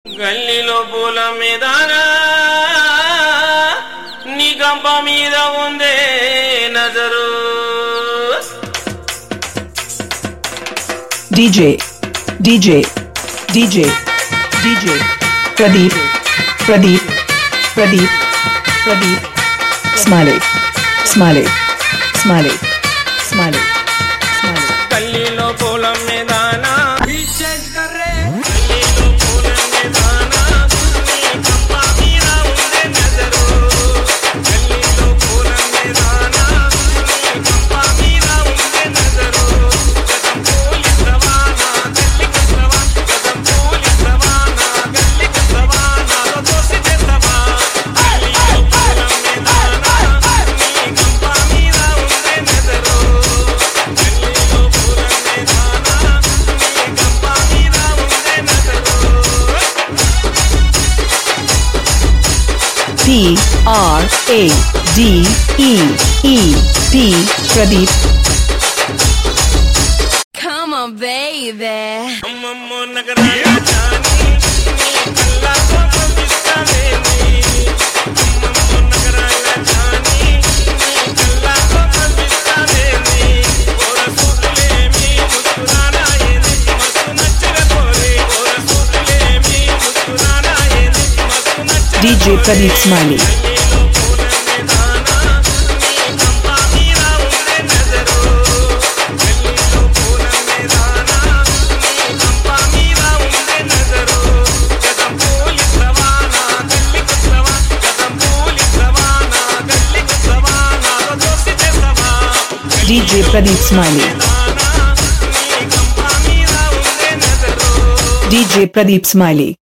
గల్లీలో పూల మీదనా నీ గంప మీద ఉందే నజరు. DJ Pradeep Smiley గల్లీలో పూల మీదనా Pradeep. Come on, baby. అమ్మమ్మో నగరాల జాని నీ కళ్ళతో కనిపిస్తావేమి. అమ్మమ్మో నగరాల జాని నీ కళ్ళతో కనిపిస్తావేమి. ఓర సూదులేమి ముసురానాయేని మస్తు నచ్చర కోరే. ఓర సూదులేమి ముసురానాయేని మస్తు నచ్చర DJ Pradeep Smiley. DJ Pradeep Smiley. DJ Pradeep Smiley.